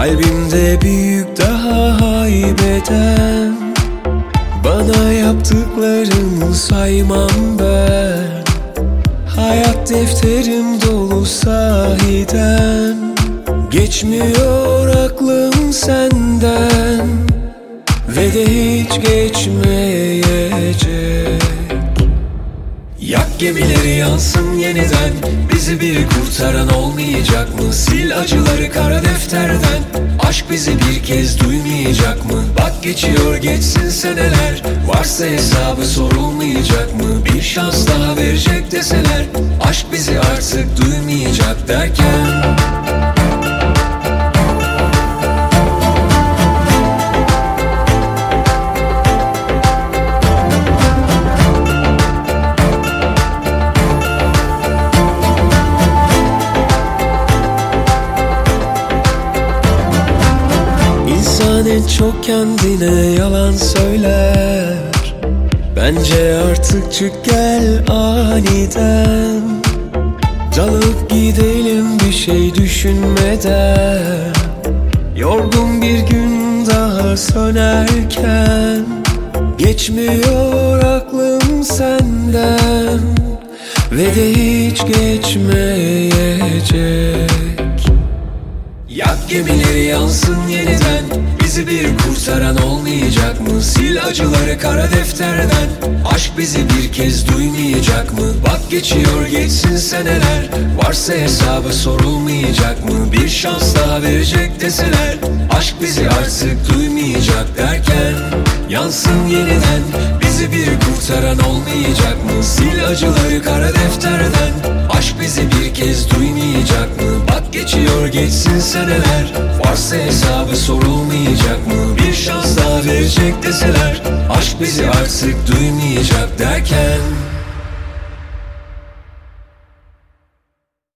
Kalbimde büyük daha haybeden, bana yaptıklarını saymam ben. Hayat defterim dolu sahiden, geçmiyor aklım senden ve de hiç geçmeyecek. Yak gemileri yansın yeniden, bizi bir kurtaran olmayacak mı? Sil acıları kara defterden, aşk bizi bir kez duymayacak mı? Bak geçiyor geçsin seneler, varsa hesabı sorulmayacak mı? Bir şans daha verecek deseler, aşk bizi artık duymayacak derken. İnsan en çok kendine yalan söyler. Bence artık çık gel aniden, dalıp gidelim bir şey düşünmeden. Yorgun bir gün daha sönerken, geçmiyor aklım senden ve de hiç geçmeyecek. Yak gemileri yansın yeniden, bizi bir kurtaran olmayacak mı? Sil acıları kara defterden, aşk bizi bir kez duymayacak mı? Bak geçiyor geçsin seneler, varsa hesabı sorulmayacak mı? Bir şans daha verecek deseler, aşk bizi artık duymayacak derken. Yansın yeniden, bizi bir kurtaran olmayacak mı? Sil acıları kara defterden, aşk bizi bir kez duymayacak mı? Bak geçiyor geçsin seneler, varsa hesabı sorulmayacak mı? Bir şans daha verecek deseler, aşk bizi artık duymayacak derken.